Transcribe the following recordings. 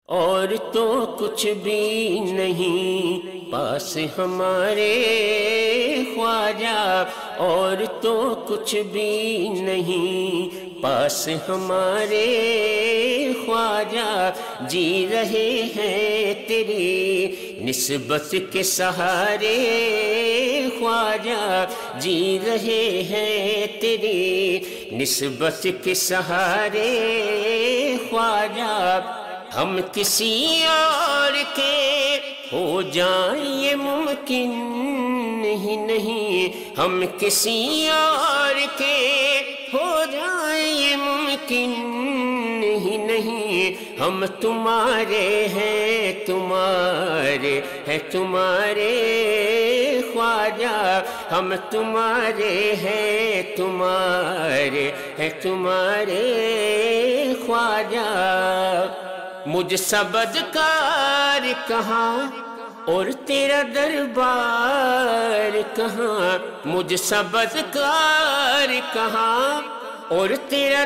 اور تو کچھ بھی نہیں پاس ہمارے خواجہ، اور تو کچھ بھی نہیں پاس ہمارے خواجہ، جی رہے ہیں تیری نسبت کے سہارے خواجہ، جی رہے ہیں تیری نسبت کے سہارے خواجہ، ہم کسی اور کے ہو جائیں یہ ممکن ہی نہیں، ہم کسی اور کے ہو جائیں یہ ممکن ہی نہیں، ہم تمہارے ہیں تمہارے ہیں تمہارے خواجہ، ہم تمہارے ہیں تمہارے ہیں تمہارے خواجہ، مجھ سا بدکار کہاں اور تیرا دربار کہاں، مجھ سا بدکار کہاں اور تیرا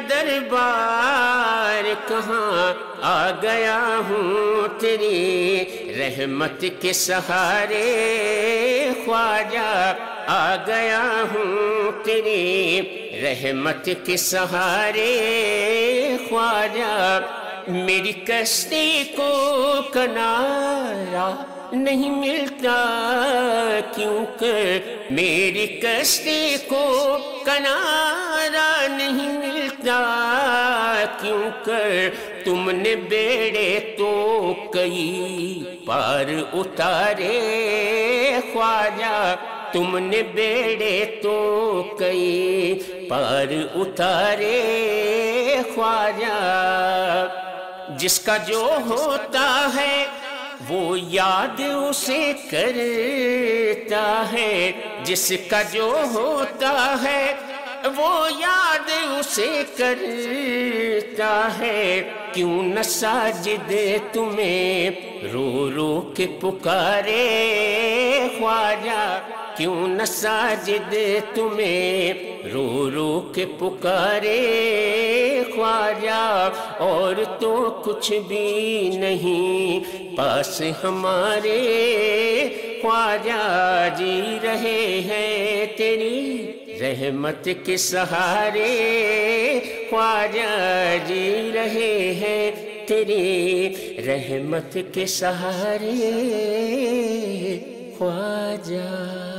دربار کہاں، آ گیا ہوں تیری رحمت کے سہارے خواجہ، آ گیا ہوں تیری رحمت کے سہارے خواجہ، میری کشتی کو کنارہ نہیں ملتا کیوں کر، میری کشتی کو کنارہ نہیں ملتا کیوں کر، تم نے بیڑے تو کئی پار اتارے خواجہ، تم نے بیڑے تو کئی پار اتارے خواجہ، جس کا جو ہوتا ہے وہ یاد اسے کرتا ہے، جس کا جو ہوتا ہے وہ یاد اسے کرتا ہے، کیوں نہ ساجد تمہیں رو رو کے پکارے خواجہ، کیوں نہ ساجد تمہیں رو رو کے پکارے خواجہ، اور تو کچھ بھی نہیں پاس ہمارے خواجہ، جی رہے ہیں تیری رحمت کے سہارے خواجہ، جی رہے ہیں تیری رحمت کے سہارے خواجہ۔